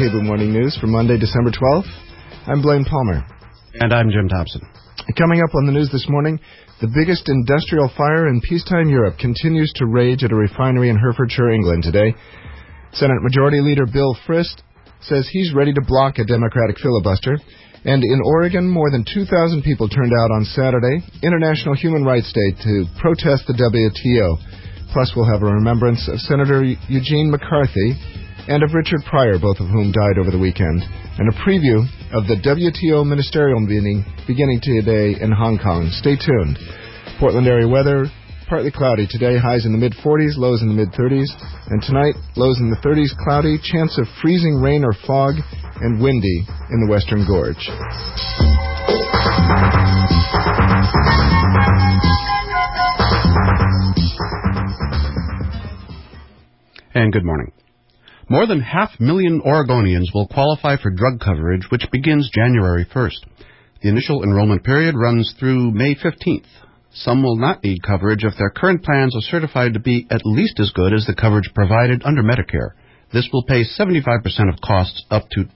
Cable Morning News for Monday, December 12th. I'm Blaine Palmer. And I'm Jim Thompson. Coming up on the news this morning, the biggest industrial fire in peacetime Europe continues to rage at a refinery in Herefordshire, England today. Senate Majority Leader Bill Frist says he's ready to block a Democratic filibuster. And in Oregon, more than 2,000 people turned out on Saturday, International Human Rights Day, to protest the WTO. Plus, we'll have a remembrance of Senator Eugene McCarthy and of Richard Pryor, both of whom died over the weekend, and a preview of the WTO ministerial meeting beginning today in Hong Kong. Stay tuned. Portland area weather, partly cloudy today, highs in the mid-40s, lows in the mid-30s, and tonight, lows in the 30s, cloudy, chance of freezing rain or fog, and windy in the Western Gorge. And good morning. More than 500,000 Oregonians will qualify for drug coverage, which begins January 1st. The initial enrollment period runs through May 15th. Some will not need coverage if their current plans are certified to be at least as good as the coverage provided under Medicare. This will pay 75% of costs up to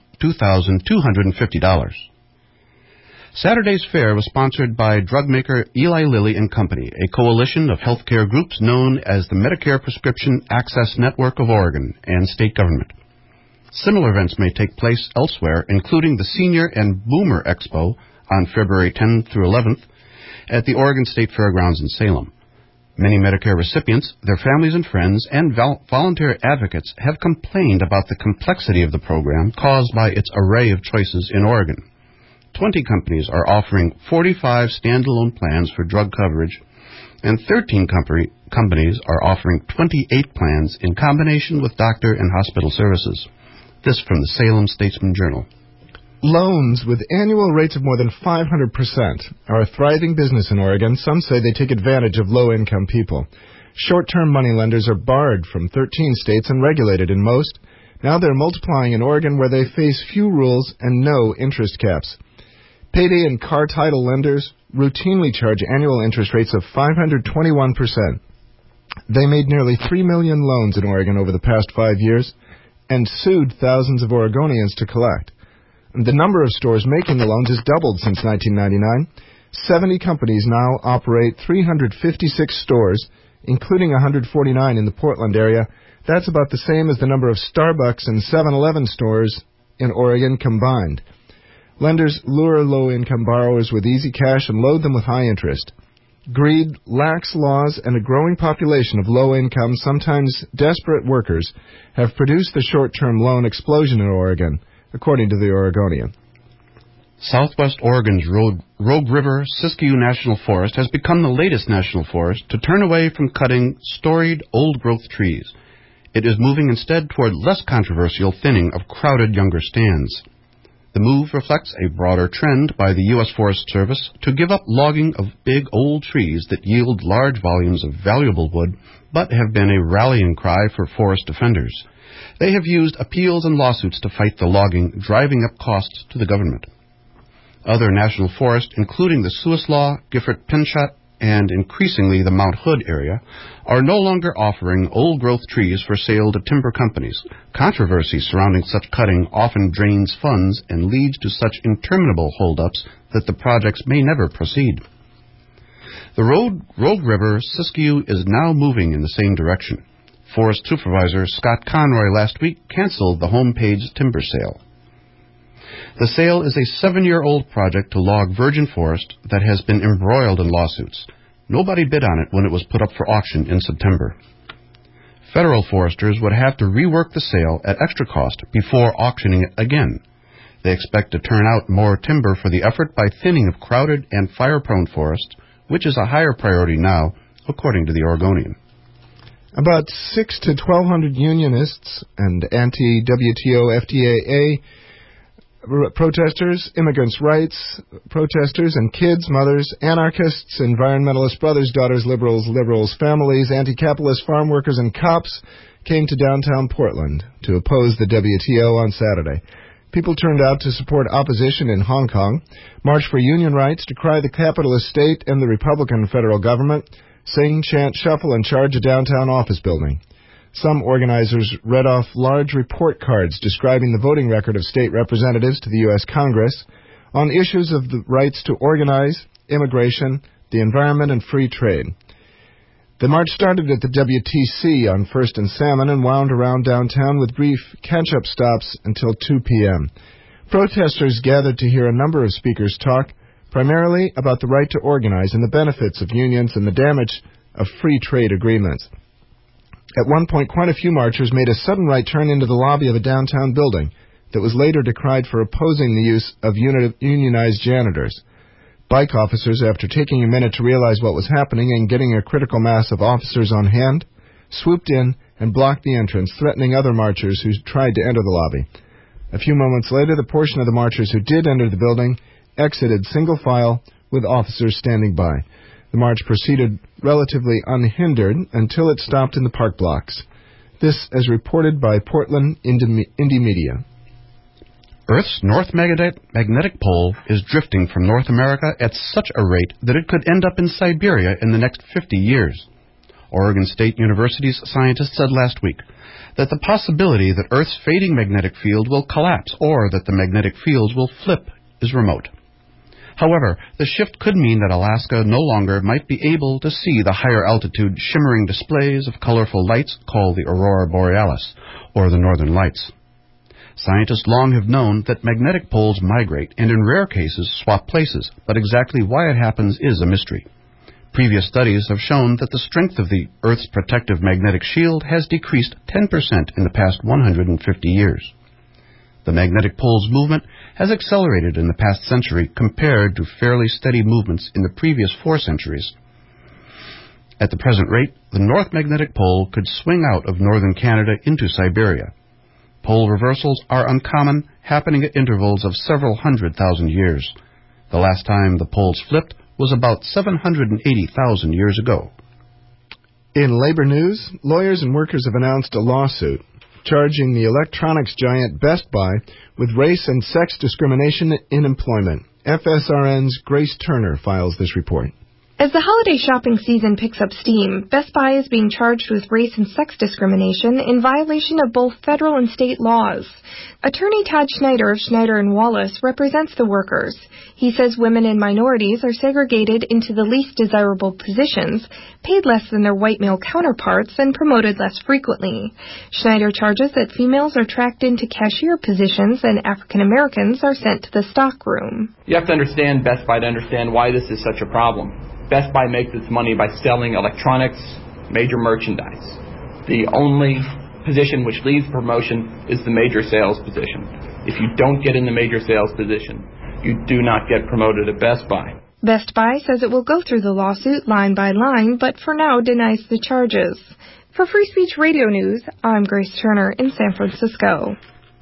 $2,250. Saturday's fair was sponsored by drug maker Eli Lilly and Company, a coalition of healthcare groups known as the Medicare Prescription Access Network of Oregon and state government. Similar events may take place elsewhere, including the Senior and Boomer Expo on February 10th through 11th at the Oregon State Fairgrounds in Salem. Many Medicare recipients, their families and friends, and volunteer advocates have complained about the complexity of the program caused by its array of choices in Oregon. 20 companies are offering 45 standalone plans for drug coverage, and 13 companies are offering 28 plans in combination with doctor and hospital services. This from the Salem Statesman Journal. Loans with annual rates of more than 500% are a thriving business in Oregon. Some say they take advantage of low-income people. Short-term money lenders are barred from 13 states and regulated in most. Now they're multiplying in Oregon, where they face few rules and no interest caps. Payday and car title lenders routinely charge annual interest rates of 521%. They made nearly 3 million loans in Oregon over the past 5 years and sued thousands of Oregonians to collect. The number of stores making the loans has doubled since 1999. 70 companies now operate 356 stores, including 149 in the Portland area. That's about the same as the number of Starbucks and 7-Eleven stores in Oregon combined. Lenders lure low-income borrowers with easy cash and load them with high interest. Greed, lax laws, and a growing population of low-income, sometimes desperate workers have produced the short-term loan explosion in Oregon, according to the Oregonian. Southwest Oregon's Rogue River Siskiyou National Forest has become the latest national forest to turn away from cutting storied old-growth trees. It is moving instead toward less controversial thinning of crowded younger stands. The move reflects a broader trend by the U.S. Forest Service to give up logging of big old trees that yield large volumes of valuable wood, but have been a rallying cry for forest defenders. They have used appeals and lawsuits to fight the logging, driving up costs to the government. Other national forests, including the Siuslaw, Gifford-Pinchot, and increasingly the Mount Hood area, are no longer offering old-growth trees for sale to timber companies. Controversy surrounding such cutting often drains funds and leads to such interminable holdups that the projects may never proceed. The Rogue River Siskiyou is now moving in the same direction. Forest Supervisor Scott Conroy last week canceled the Homepage timber sale. The sale is a 7-year-old project to log virgin forest that has been embroiled in lawsuits. Nobody bid on it when it was put up for auction in September. Federal foresters would have to rework the sale at extra cost before auctioning it again. They expect to turn out more timber for the effort by thinning of crowded and fire-prone forests, which is a higher priority now, according to the Oregonian. About 600 to 1,200 unionists and anti-WTO FTAA protesters, immigrants' rights protesters, and kids, mothers, anarchists, environmentalists, brothers, daughters, liberals, families, anti-capitalist farm workers, and cops came to downtown Portland to oppose the WTO on Saturday. People turned out to support opposition in Hong Kong, march for union rights, decry the capitalist state and the Republican federal government, sing, chant, shuffle, and charge a downtown office building. Some organizers read off large report cards describing the voting record of state representatives to the U.S. Congress on issues of the rights to organize, immigration, the environment, and free trade. The march started at the WTC on 1st and Salmon and wound around downtown with brief catch-up stops until 2 p.m. Protesters gathered to hear a number of speakers talk, primarily about the right to organize and the benefits of unions and the damage of free trade agreements. At one point, quite a few marchers made a sudden right turn into the lobby of a downtown building that was later decried for opposing the use of unionized janitors. Bike officers, after taking a minute to realize what was happening and getting a critical mass of officers on hand, swooped in and blocked the entrance, threatening other marchers who tried to enter the lobby. A few moments later, the portion of the marchers who did enter the building exited single file with officers standing by. The march proceeded relatively unhindered until it stopped in the park blocks. This as reported by Portland Indie Media. Earth's north magnetic pole is drifting from North America at such a rate that it could end up in Siberia in the next 50 years. Oregon State University's scientists said last week that the possibility that Earth's fading magnetic field will collapse or that the magnetic fields will flip is remote. However, the shift could mean that Alaska no longer might be able to see the higher altitude shimmering displays of colorful lights called the aurora borealis, or the northern lights. Scientists long have known that magnetic poles migrate and in rare cases swap places, but exactly why it happens is a mystery. Previous studies have shown that the strength of the Earth's protective magnetic shield has decreased 10% in the past 150 years. The magnetic pole's movement has accelerated in the past century compared to fairly steady movements in the previous 4 centuries. At the present rate, the North Magnetic Pole could swing out of northern Canada into Siberia. Pole reversals are uncommon, happening at intervals of several 100,000 years. The last time the poles flipped was about 780,000 years ago. In labor news, lawyers and workers have announced a lawsuit charging the electronics giant Best Buy with race and sex discrimination in employment. FSRN's Grace Turner files this report. As the holiday shopping season picks up steam, Best Buy is being charged with race and sex discrimination in violation of both federal and state laws. Attorney Todd Schneider of Schneider & Wallace represents the workers. He says women and minorities are segregated into the least desirable positions, paid less than their white male counterparts, and promoted less frequently. Schneider charges that females are tracked into cashier positions and African Americans are sent to the stockroom. You have to understand Best Buy to understand why this is such a problem. Best Buy makes its money by selling electronics, major merchandise. The only position which leads promotion is the major sales position. If you don't get in the major sales position, you do not get promoted at Best Buy. Best Buy says it will go through the lawsuit line by line, but for now denies the charges. For Free Speech Radio News, I'm Grace Turner in San Francisco.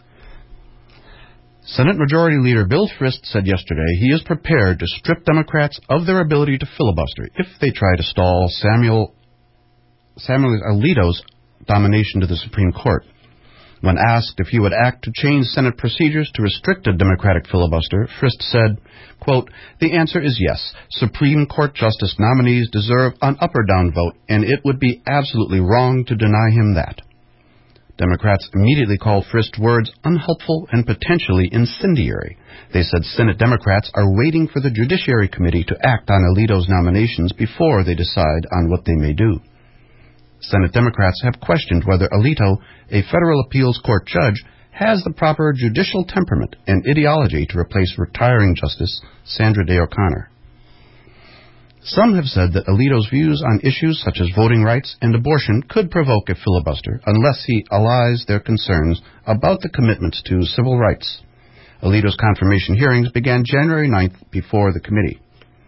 Senate Majority Leader Bill Frist said yesterday he is prepared to strip Democrats of their ability to filibuster if they try to stall Samuel Alito's nomination to the Supreme Court. When asked if he would act to change Senate procedures to restrict a Democratic filibuster, Frist said, quote, "The answer is yes. Supreme Court Justice nominees deserve an up or down vote, and it would be absolutely wrong to deny him that." Democrats immediately called Frist's words unhelpful and potentially incendiary. They said Senate Democrats are waiting for the Judiciary Committee to act on Alito's nominations before they decide on what they may do. Senate Democrats have questioned whether Alito, a federal appeals court judge, has the proper judicial temperament and ideology to replace retiring Justice Sandra Day O'Connor. Some have said that Alito's views on issues such as voting rights and abortion could provoke a filibuster unless he allays their concerns about the commitments to civil rights. Alito's confirmation hearings began January 9th before the committee.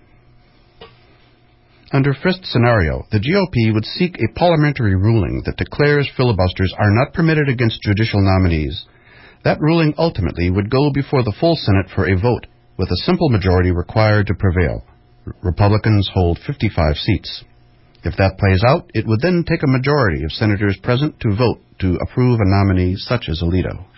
Under Frist's scenario, the GOP would seek a parliamentary ruling that declares filibusters are not permitted against judicial nominees. That ruling ultimately would go before the full Senate for a vote, with a simple majority required to prevail. Republicans hold 55 seats. If that plays out, it would then take a majority of senators present to vote to approve a nominee such as Alito.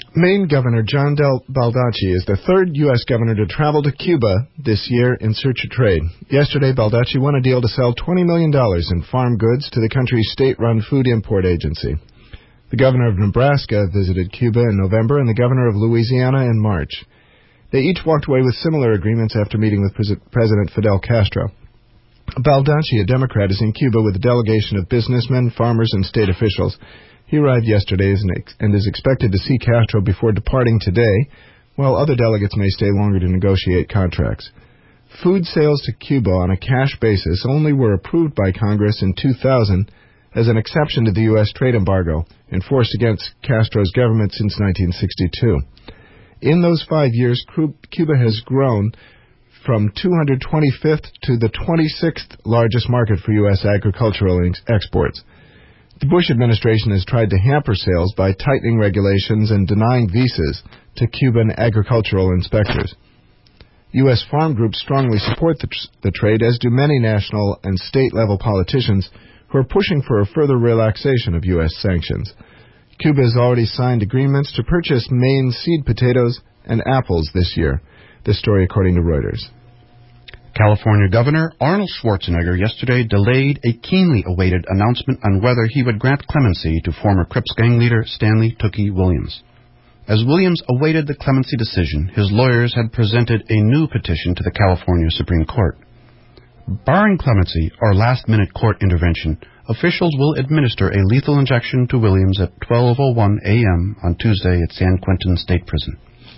Maine Governor John Baldacci is the third U.S. governor to travel to Cuba this year in search of trade. Yesterday, Baldacci won a deal to sell $20 million in farm goods to the country's state-run food import agency. The governor of Nebraska visited Cuba in November and the governor of Louisiana in March. They each walked away with similar agreements after meeting with President Fidel Castro. Baldacci, a Democrat, is in Cuba with a delegation of businessmen, farmers, and state officials. He arrived yesterday and is expected to see Castro before departing today, while other delegates may stay longer to negotiate contracts. Food sales to Cuba on a cash basis only were approved by Congress in 2000 as an exception to the U.S. trade embargo enforced against Castro's government since 1962. In those 5 years, Cuba has grown from 225th to the 26th largest market for U.S. agricultural exports. The Bush administration has tried to hamper sales by tightening regulations and denying visas to Cuban agricultural inspectors. U.S. farm groups strongly support the trade, as do many national and state-level politicians who are pushing for a further relaxation of U.S. sanctions. Cuba has already signed agreements to purchase Maine seed potatoes and apples this year. This story according to Reuters. California Governor Arnold Schwarzenegger yesterday delayed a keenly awaited announcement on whether he would grant clemency to former Crips gang leader Stanley Tookie Williams. As Williams awaited the clemency decision, his lawyers had presented a new petition to the California Supreme Court. Barring clemency or last-minute court intervention, officials will administer a lethal injection to Williams at 12:01 a.m. on Tuesday at San Quentin State Prison.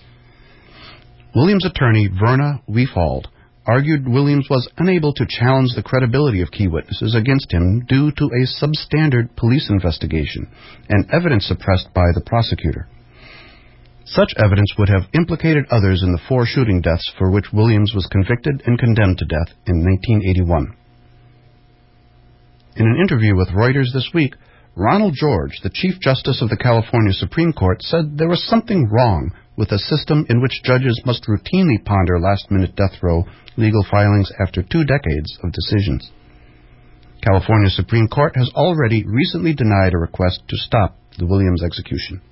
Williams' attorney, Verna Weefald, argued Williams was unable to challenge the credibility of key witnesses against him due to a substandard police investigation and evidence suppressed by the prosecutor. Such evidence would have implicated others in the 4 shooting deaths for which Williams was convicted and condemned to death in 1981. In an interview with Reuters this week, Ronald George, the Chief Justice of the California Supreme Court, said there was something wrong with a system in which judges must routinely ponder last-minute death row legal filings after 2 decades of decisions. California Supreme Court has already recently denied a request to stop the Williams execution.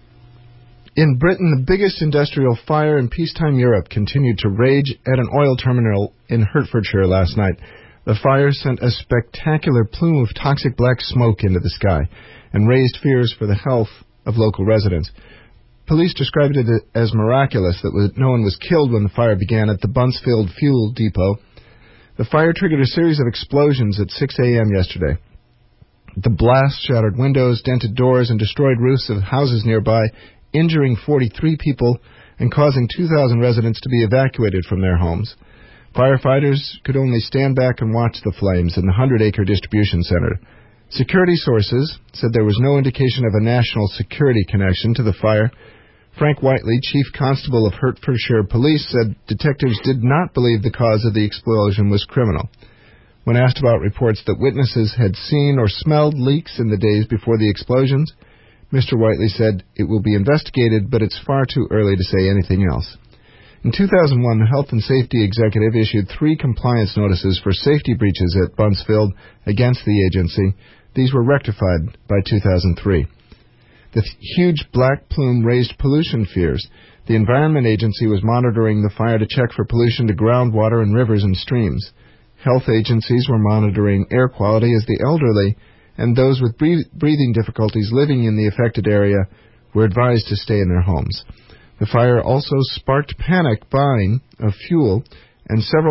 In Britain, the biggest industrial fire in peacetime Europe continued to rage at an oil terminal in Hertfordshire last night. The fire sent a spectacular plume of toxic black smoke into the sky and raised fears for the health of local residents. Police described it as miraculous that no one was killed when the fire began at the Buncefield Fuel Depot. The fire triggered a series of explosions at 6 a.m. yesterday. The blast shattered windows, dented doors, and destroyed roofs of houses nearby, injuring 43 people and causing 2,000 residents to be evacuated from their homes. Firefighters could only stand back and watch the flames in the 100-acre distribution center. Security sources said there was no indication of a national security connection to the fire. Frank Whiteley, Chief Constable of Hertfordshire Police, said detectives did not believe the cause of the explosion was criminal. When asked about reports that witnesses had seen or smelled leaks in the days before the explosions, Mr. Whiteley said it will be investigated, but it's far too early to say anything else. In 2001, the Health and Safety Executive issued 3 compliance notices for safety breaches at Buncefield against the agency. These were rectified by 2003. The huge black plume raised pollution fears. The Environment Agency was monitoring the fire to check for pollution to groundwater and rivers and streams. Health agencies were monitoring air quality as the elderly and those with breathing difficulties living in the affected area were advised to stay in their homes. The fire also sparked panic buying of fuel and several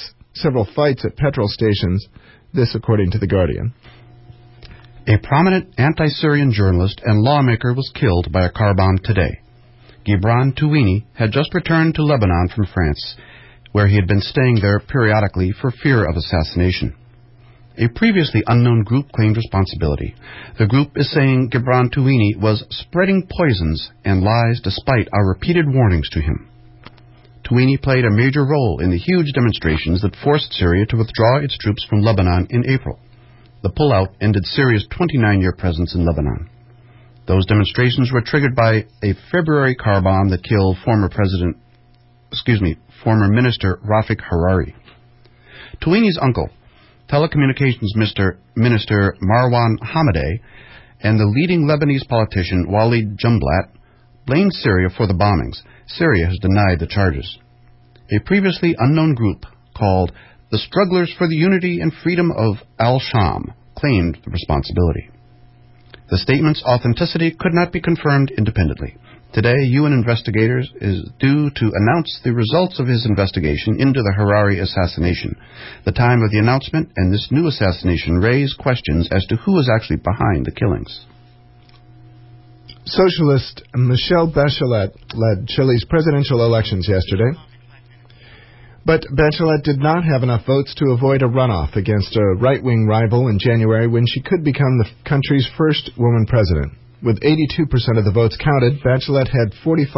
fights at petrol stations, this according to The Guardian. A prominent anti-Syrian journalist and lawmaker was killed by a car bomb today. Gibran Touini had just returned to Lebanon from France, where he had been staying there periodically for fear of assassination. A previously unknown group claimed responsibility. The group is saying Gibran Touini was spreading poisons and lies despite our repeated warnings to him. Touini played a major role in the huge demonstrations that forced Syria to withdraw its troops from Lebanon in April. The pullout ended Syria's 29-year presence in Lebanon. Those demonstrations were triggered by a February car bomb that killed former Minister Rafik Hariri. Touini's uncle, Telecommunications Minister Marwan Hamadeh, and the leading Lebanese politician Walid Jumblat blamed Syria for the bombings. Syria has denied the charges. A previously unknown group called the Strugglers for the Unity and Freedom of Al-Sham claimed the responsibility. The statement's authenticity could not be confirmed independently. Today, UN investigators is due to announce the results of his investigation into the Harari assassination. The time of the announcement and this new assassination raise questions as to who is actually behind the killings. Socialist Michelle Bachelet led Chile's presidential elections yesterday. But Bachelet did not have enough votes to avoid a runoff against a right-wing rival in January when she could become the country's first woman president. With 82% of the votes counted, Bachelet had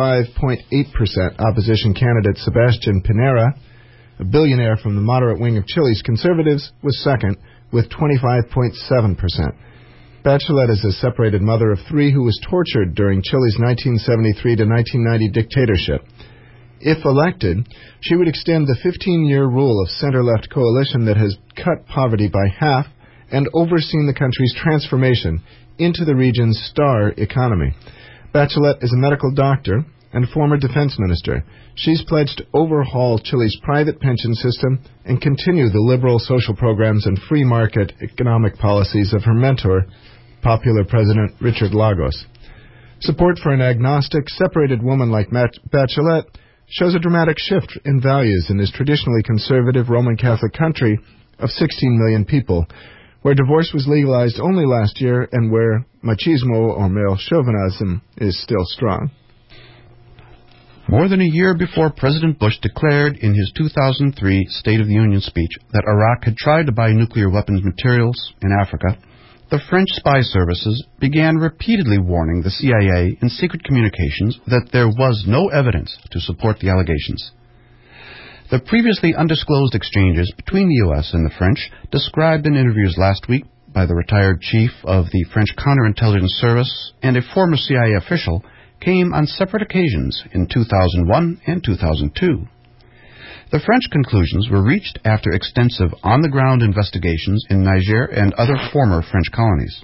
45.8%. Opposition candidate Sebastián Piñera, a billionaire from the moderate wing of Chile's conservatives, was second with 25.7%. Bachelet is a separated mother of three who was tortured during Chile's 1973 to 1990 dictatorship. If elected, she would extend the 15-year rule of center-left coalition that has cut poverty by half and overseen the country's transformation into the region's star economy. Bachelet is a medical doctor and former defense minister. She's pledged to overhaul Chile's private pension system and continue the liberal social programs and free market economic policies of her mentor, popular President Richard Lagos. Support for an agnostic, separated woman like Bachelet shows a dramatic shift in values in this traditionally conservative Roman Catholic country of 16 million people, where divorce was legalized only last year and where machismo or male chauvinism is still strong. More than a year before President Bush declared in his 2003 State of the Union speech that Iraq had tried to buy nuclear weapons materials in Africa, the French spy services began repeatedly warning the CIA in secret communications that there was no evidence to support the allegations. The previously undisclosed exchanges between the U.S. and the French, described in interviews last week by the retired chief of the French counterintelligence service and a former CIA official, came on separate occasions in 2001 and 2002. The French conclusions were reached after extensive on-the-ground investigations in Niger and other former French colonies.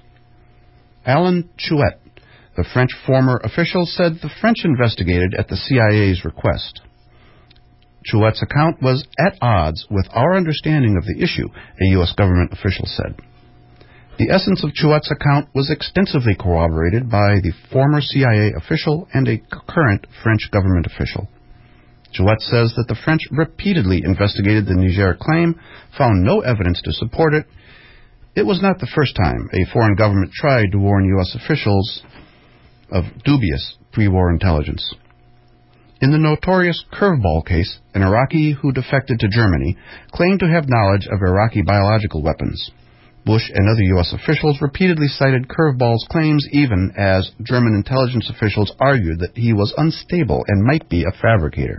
Alain Chouet, the French former official, said the French investigated at the CIA's request. Chouet's account was at odds with our understanding of the issue, a U.S. government official said. The essence of Chouet's account was extensively corroborated by the former CIA official and a current French government official. Chouet says that the French repeatedly investigated the Niger claim, found no evidence to support it. It was not the first time a foreign government tried to warn U.S. officials of dubious pre-war intelligence. In the notorious Curveball case, an Iraqi who defected to Germany claimed to have knowledge of Iraqi biological weapons. Bush and other U.S. officials repeatedly cited Curveball's claims, even as German intelligence officials argued that he was unstable and might be a fabricator.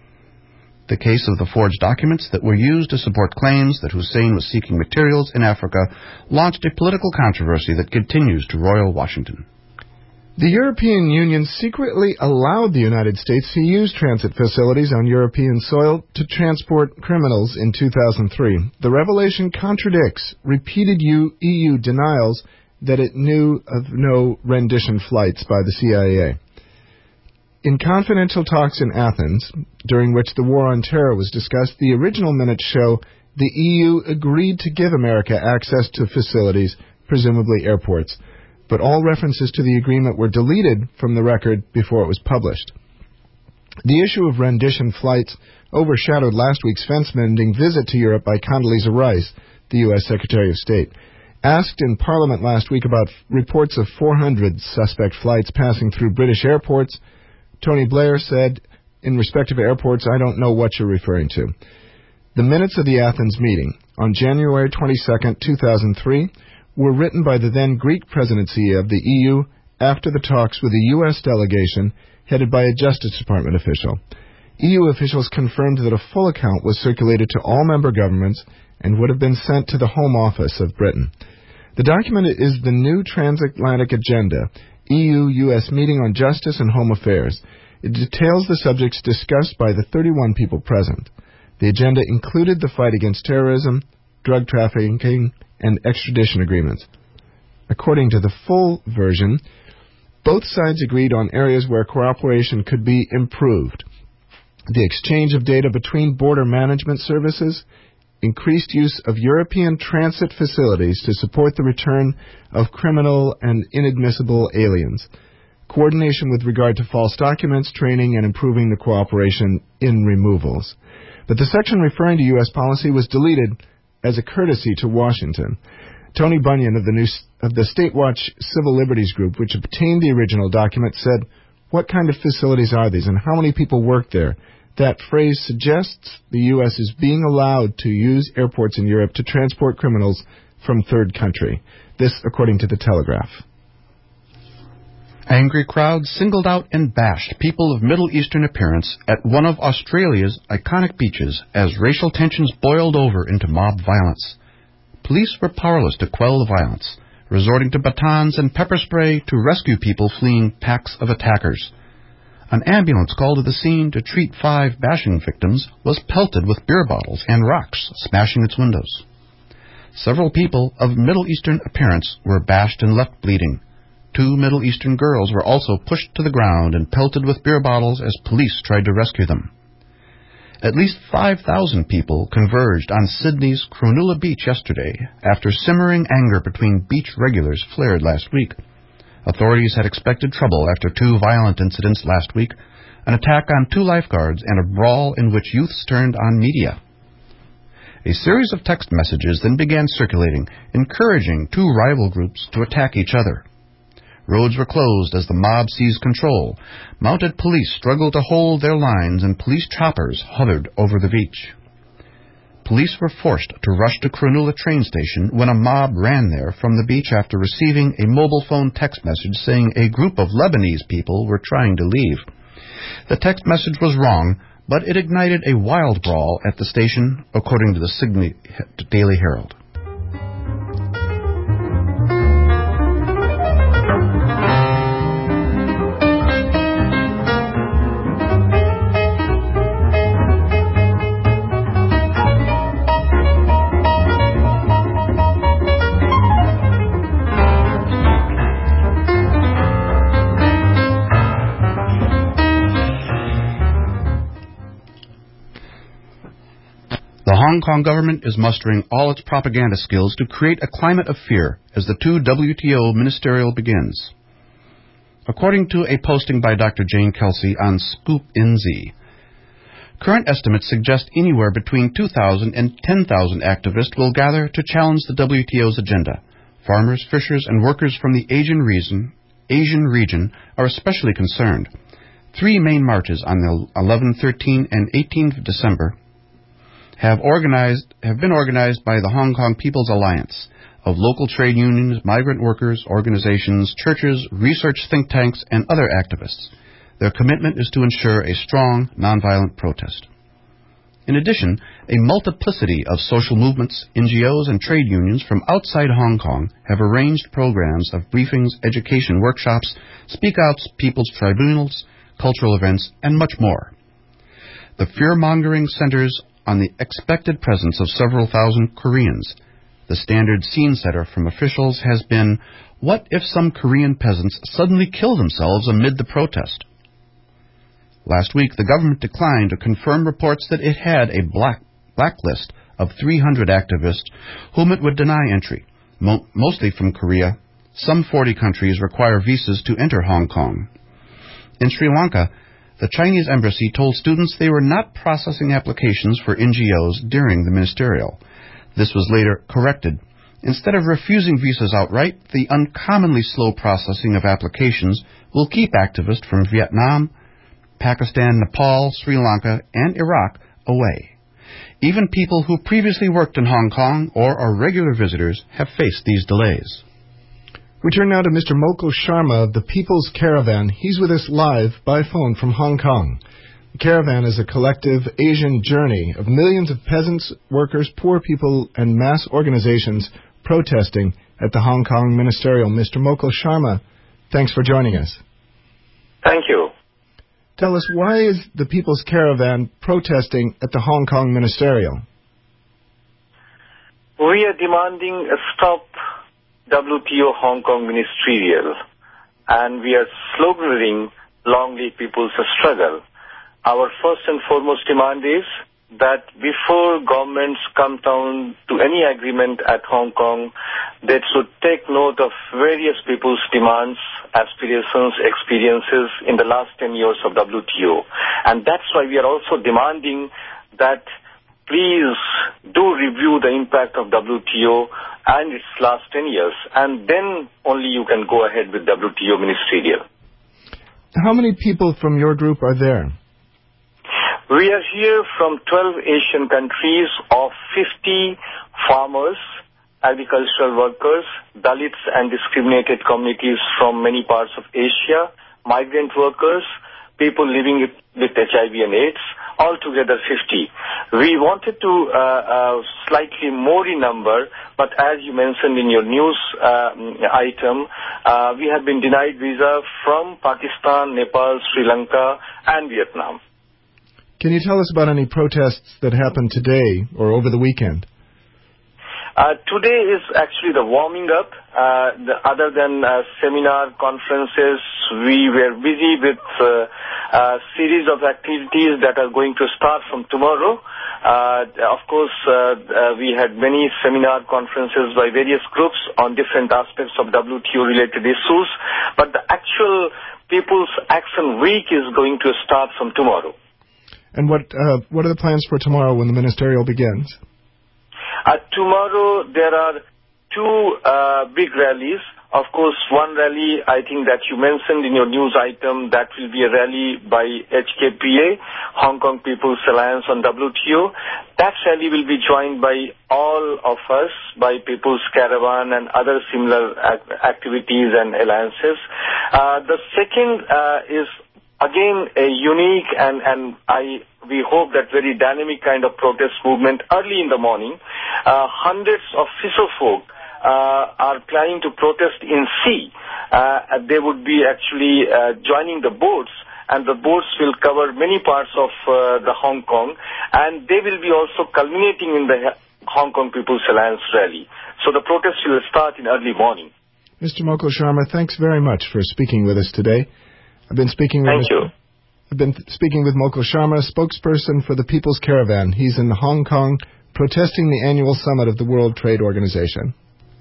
The case of the forged documents that were used to support claims that Hussein was seeking materials in Africa launched a political controversy that continues to roil Washington. The European Union secretly allowed the United States to use transit facilities on European soil to transport criminals in 2003. The revelation contradicts repeated EU denials that it knew of no rendition flights by the CIA. In confidential talks in Athens, during which the war on terror was discussed, the original minutes show the EU agreed to give America access to facilities, presumably airports, but all references to the agreement were deleted from the record before it was published. The issue of rendition flights overshadowed last week's fence-mending visit to Europe by Condoleezza Rice, the U.S. Secretary of State. Asked in Parliament last week about reports of 400 suspect flights passing through British airports, Tony Blair said, in respect of airports, I don't know what you're referring to. The minutes of the Athens meeting on January 22, 2003, were written by the then Greek presidency of the EU after the talks with a U.S. delegation headed by a Justice Department official. EU officials confirmed that a full account was circulated to all member governments and would have been sent to the Home Office of Britain. The document is the new transatlantic agenda, EU-U.S. meeting on justice and home affairs. It details the subjects discussed by the 31 people present. The agenda included the fight against terrorism, drug trafficking, and extradition agreements. According to the full version, Both sides agreed on areas where cooperation could be improved. The exchange of data between border management services, increased use of European transit facilities to support the return of criminal and inadmissible aliens, coordination with regard to false documents, training, and improving the cooperation in removals. But the section referring to U.S. policy was deleted as a courtesy to Washington. Tony Bunyan of the State Watch Civil Liberties Group, which obtained the original document, said, "What kind of facilities are these and how many people work there? That phrase suggests the U.S. is being allowed to use airports in Europe to transport criminals from third country." This, according to the Telegraph. Angry crowds singled out and bashed people of Middle Eastern appearance at one of Australia's iconic beaches as racial tensions boiled over into mob violence. Police were powerless to quell the violence, resorting to batons and pepper spray to rescue people fleeing packs of attackers. An ambulance called to the scene to treat 5 bashing victims was pelted with beer bottles and rocks, smashing its windows. Several people of Middle Eastern appearance were bashed and left bleeding. 2 Middle Eastern girls were also pushed to the ground and pelted with beer bottles as police tried to rescue them. At least 5,000 people converged on Sydney's Cronulla Beach yesterday after simmering anger between beach regulars flared last week. Authorities had expected trouble after 2 violent incidents last week, an attack on 2 lifeguards and a brawl in which youths turned on media. A series of text messages then began circulating, encouraging 2 rival groups to attack each other. Roads were closed as the mob seized control. Mounted police struggled to hold their lines and police choppers hovered over the beach. Police were forced to rush to Cronulla train station when a mob ran there from the beach after receiving a mobile phone text message saying a group of Lebanese people were trying to leave. The text message was wrong, but it ignited a wild brawl at the station, according to the Sydney Daily Herald. The Hong Kong government is mustering all its propaganda skills to create a climate of fear as the 2 WTO ministerial begins. According to a posting by Dr. Jane Kelsey on Scoop NZ, current estimates suggest anywhere between 2,000 and 10,000 activists will gather to challenge the WTO's agenda. Farmers, fishers, and workers from the Asian region are especially concerned. 3 main marches on the 11th, 13th, and 18th of December have been organized by the Hong Kong People's Alliance of local trade unions, migrant workers, organizations, churches, research think tanks, and other activists. Their commitment is to ensure a strong, nonviolent protest. In addition, a multiplicity of social movements, NGOs, and trade unions from outside Hong Kong have arranged programs of briefings, education workshops, speak-outs, people's tribunals, cultural events, and much more. The fear-mongering centers on the expected presence of several thousand Koreans. The standard scene setter from officials has been, what if some Korean peasants suddenly kill themselves amid the protest? Last week, the government declined to confirm reports that it had a blacklist of 300 activists whom it would deny entry, mostly from Korea. Some 40 countries require visas to enter Hong Kong. In Sri Lanka, the Chinese embassy told students they were not processing applications for NGOs during the ministerial. This was later corrected. Instead of refusing visas outright, the uncommonly slow processing of applications will keep activists from Vietnam, Pakistan, Nepal, Sri Lanka, and Iraq away. Even people who previously worked in Hong Kong or are regular visitors have faced these delays. We turn now to Mr. Mokul Sharma of the People's Caravan. He's with us live by phone from Hong Kong. The Caravan is a collective Asian journey of millions of peasants, workers, poor people, and mass organizations protesting at the Hong Kong Ministerial. Mr. Mokul Sharma, thanks for joining us. Thank you. Tell us, why is the People's Caravan protesting at the Hong Kong Ministerial? We are demanding a stop WTO Hong Kong Ministerial and we are sloganeering Long Live People's Struggle. Our first and foremost demand is that before governments come down to any agreement at Hong Kong, they should take note of various people's demands, aspirations, experiences in the last 10 years of WTO. And that's why we are also demanding that please do review the impact of WTO and its last 10 years, and then only you can go ahead with WTO ministerial. How many people from your group are there? We are here from 12 Asian countries of 50 farmers, agricultural workers, Dalits and discriminated communities from many parts of Asia, migrant workers, people living with HIV and AIDS, altogether 50. We wanted to slightly more in number, but as you mentioned in your news item, we have been denied visa from Pakistan, Nepal, Sri Lanka, and Vietnam. Can you tell us about any protests that happened today or over the weekend? Today is actually the warming up. Other than seminar conferences, we were busy with a series of activities that are going to start from tomorrow. Of course, we had many seminar conferences by various groups on different aspects of WTO-related issues, but the actual People's Action Week is going to start from tomorrow. And what are the plans for tomorrow when the ministerial begins? Tomorrow there are two big rallies. Of course, one rally I think that you mentioned in your news item, that will be a rally by HKPA, Hong Kong People's Alliance on WTO. That rally will be joined by all of us, by People's Caravan and other similar activities and alliances. The second is again a unique and we hope that very dynamic kind of protest movement early in the morning. Hundreds of fisherfolk are planning to protest in sea. They would be actually joining the boats, and the boats will cover many parts of the Hong Kong, and they will be also culminating in the Hong Kong People's Alliance rally. So the protest will start in early morning. Mr. Mokul Sharma, thanks very much for speaking with us today. I've been speaking with Mokul Sharma, spokesperson for the People's Caravan. He's in Hong Kong protesting the annual summit of the World Trade Organization.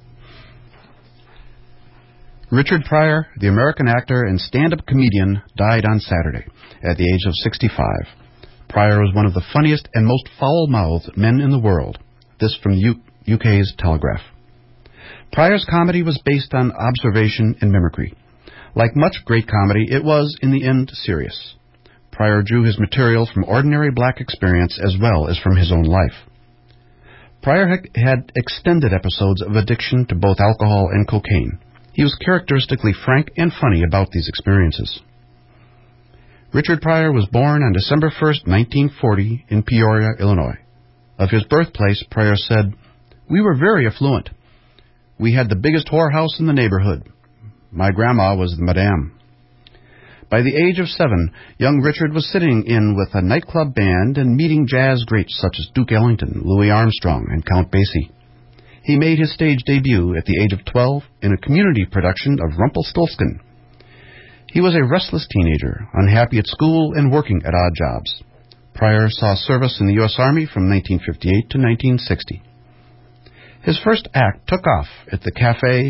Richard Pryor, the American actor and stand-up comedian, died on Saturday at the age of 65. Pryor was one of the funniest and most foul-mouthed men in the world. This from the UK's Telegraph. Pryor's comedy was based on observation and mimicry. Like much great comedy, it was, in the end, serious. Pryor drew his material from ordinary black experience as well as from his own life. Pryor had extended episodes of addiction to both alcohol and cocaine. He was characteristically frank and funny about these experiences. Richard Pryor was born on December 1st, 1940, in Peoria, Illinois. Of his birthplace, Pryor said, "We were very affluent. We had the biggest whorehouse in the neighborhood. My grandma was the madame." By the age of 7, young Richard was sitting in with a nightclub band and meeting jazz greats such as Duke Ellington, Louis Armstrong, and Count Basie. He made his stage debut at the age of 12 in a community production of Rumpelstiltskin. He was a restless teenager, unhappy at school and working at odd jobs. Pryor saw service in the U.S. Army from 1958 to 1960. His first act took off at the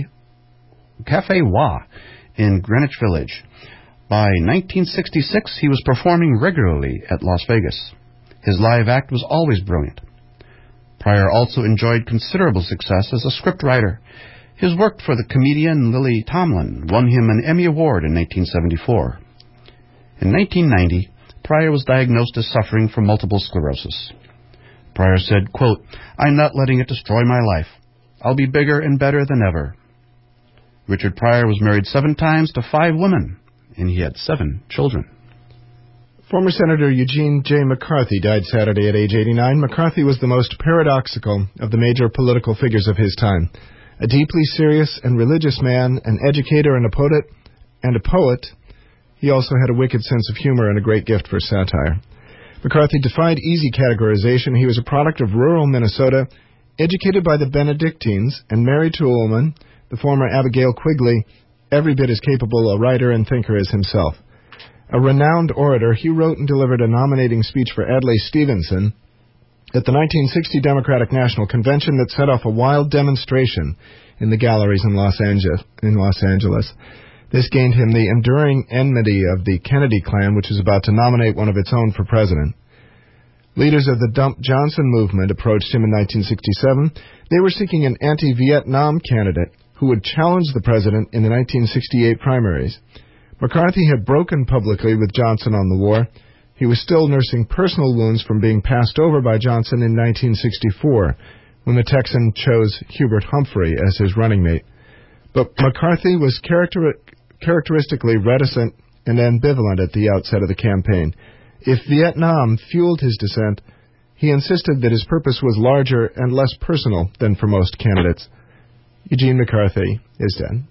Cafe Wah in Greenwich Village. By 1966, he was performing regularly at Las Vegas. His live act was always brilliant. Pryor also enjoyed considerable success as a scriptwriter. His work for the comedian Lily Tomlin won him an Emmy Award in 1974. In 1990, Pryor was diagnosed as suffering from multiple sclerosis. Pryor said, quote, "I'm not letting it destroy my life. I'll be bigger and better than ever." Richard Pryor was married 7 times to 5 women, and he had 7 children. Former Senator Eugene J. McCarthy died Saturday at age 89. McCarthy was the most paradoxical of the major political figures of his time. A deeply serious and religious man, an educator and a poet, he also had a wicked sense of humor and a great gift for satire. McCarthy defied easy categorization. He was a product of rural Minnesota, educated by the Benedictines, and married to a woman, the former Abigail Quigley, every bit as capable a writer and thinker as himself. A renowned orator, he wrote and delivered a nominating speech for Adlai Stevenson at the 1960 Democratic National Convention that set off a wild demonstration in the galleries in Los Angeles. This gained him the enduring enmity of the Kennedy clan, which was about to nominate one of its own for president. Leaders of the Dump Johnson movement approached him in 1967. They were seeking an anti-Vietnam candidate who would challenge the president in the 1968 primaries. McCarthy had broken publicly with Johnson on the war. He was still nursing personal wounds from being passed over by Johnson in 1964, when the Texan chose Hubert Humphrey as his running mate. But McCarthy was characteristically reticent and ambivalent at the outset of the campaign. If Vietnam fueled his dissent, he insisted that his purpose was larger and less personal than for most candidates. Eugene McCarthy is dead.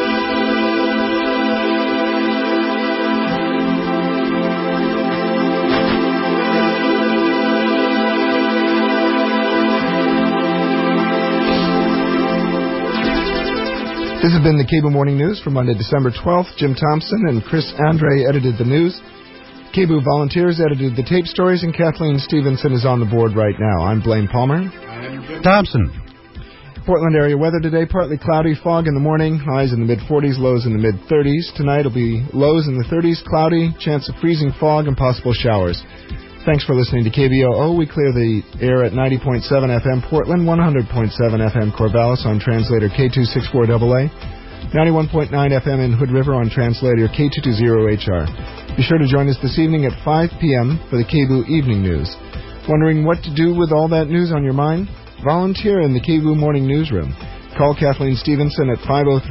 This has been the Cable Morning News for Monday, December 12th. Jim Thompson and Chris Andre edited the news. KBOO volunteers edited the tape stories, and Kathleen Stevenson is on the board right now. I'm Blaine Palmer. I'm Jim Thompson. Portland area weather today, partly cloudy, fog in the morning, highs in the mid-40s, lows in the mid-30s. Tonight will be lows in the 30s, cloudy, chance of freezing fog and possible showers. Thanks for listening to KBOO. We clear the air at 90.7 FM Portland, 100.7 FM Corvallis on translator K264AA, 91.9 FM in Hood River on translator K220HR. Be sure to join us this evening at 5 p.m. for the KBOO Evening News. Wondering what to do with all that news on your mind? Volunteer in the KBOO Morning Newsroom. Call Kathleen Stevenson at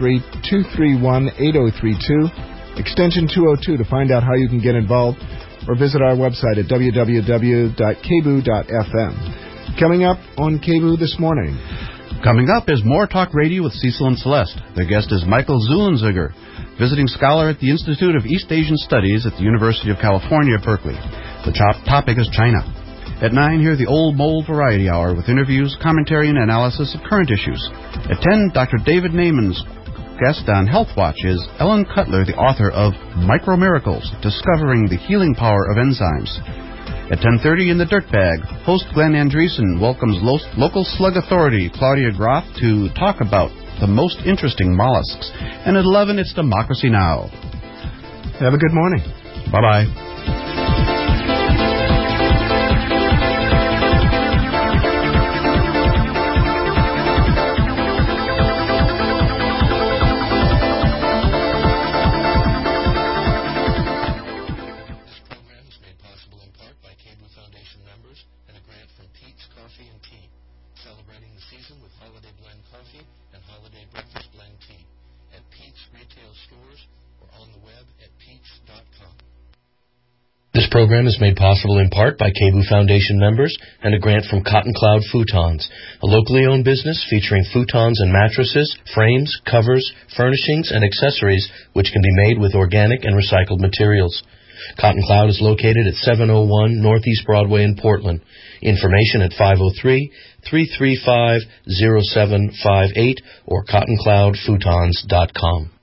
503-231-8032, extension 202 to find out how you can get involved, or visit our website at www.kboo.fm. Coming up on KBOO this morning. Coming up is More Talk Radio with Cecil and Celeste. Their guest is Michael Zulenziger, visiting scholar at the Institute of East Asian Studies at the University of California, Berkeley. The topic is China. At 9, hear the Old Mold Variety Hour with interviews, commentary, and analysis of current issues. At 10, Dr. David Naiman's guest on Health Watch is Ellen Cutler, the author of Micro Miracles, Discovering the Healing Power of Enzymes. At 10:30 in the Dirt Bag, host Glenn Andreessen welcomes local slug authority Claudia Groth to talk about the most interesting mollusks. And at 11, it's Democracy Now! Have a good morning. Bye-bye. This program is made possible in part by KBOO Foundation members and a grant from Cotton Cloud Futons, a locally owned business featuring futons and mattresses, frames, covers, furnishings, and accessories which can be made with organic and recycled materials. Cotton Cloud is located at 701 Northeast Broadway in Portland. Information at 503-335-0758 or cottoncloudfutons.com.